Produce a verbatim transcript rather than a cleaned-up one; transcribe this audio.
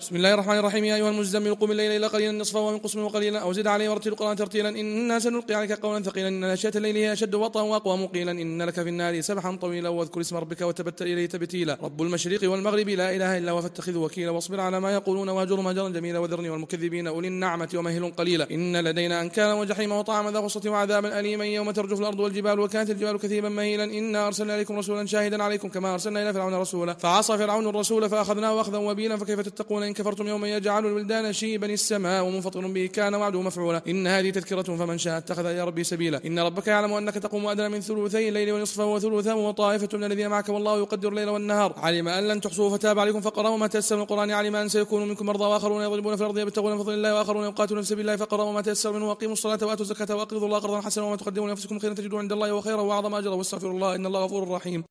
بسم الله الرحمن الرحيم. يا أيها المزمل قم الليل إلا قليلا نصفه وانقص منه قليلا أو زد عليه ورتل القرآن ترتيلا إنا سنلقي عليك قولا ثقيلا إن ناشئة الليل هي أشد وطئا وأقوم قيلا إن لك في النار سبحا طويلا واذكر اسم ربك وتبتل إليه تبتيلا رب المشرق والمغرب لا إله إلا هو فاتخذه وكيلا واصبر على ما يقولون واهجرهم هجرا جميلا وذرني والمكذبين أولي النعمة ومهل قليلا إن لدينا أنكالا وجحيما وطعما ذا غصة وعذابا أليما يوم ترجف الأرض والجبال وكانت الجبال كثيبا مهيلا إنا أرسلنا إليكم رسولا شاهدا عليكم كما أرسلنا إلى فرعون رسولا فعصى فرعون الرسول فأخذناه أخذا وبيلا فكيف تتقون إن كفرتم يوما يجعل الولدان شيبا السماء ومنفطر به كان وعده مفعولا إن هذه تذكرة فمن شاء اتخذ إلى ربه سبيلا إن ربك يعلم أنك تقوم أدنى من ثلثي الليل ونصفه وثلثه وطائفة من الذين معك والله يقدر الليل والنهار علم أن لن تحصوه فتاب عليكم فقرأوا ما تيسر من القرآن علم أن سيكون منكم مرضى وآخرون يضربون في الأرض يبتغون من فضل الله وآخرون يقاتلون في سبيل الله فقرأوا ما تيسر منه وأقيموا الصلاة وآتوا الزكاة وأقرضوا الله قرضا حسنا وما تقدموا لأنفسكم خيرا تجدوه عند الله وخيرا وأعظم أجرا واستغفروا الله إن الله غفور رحيم.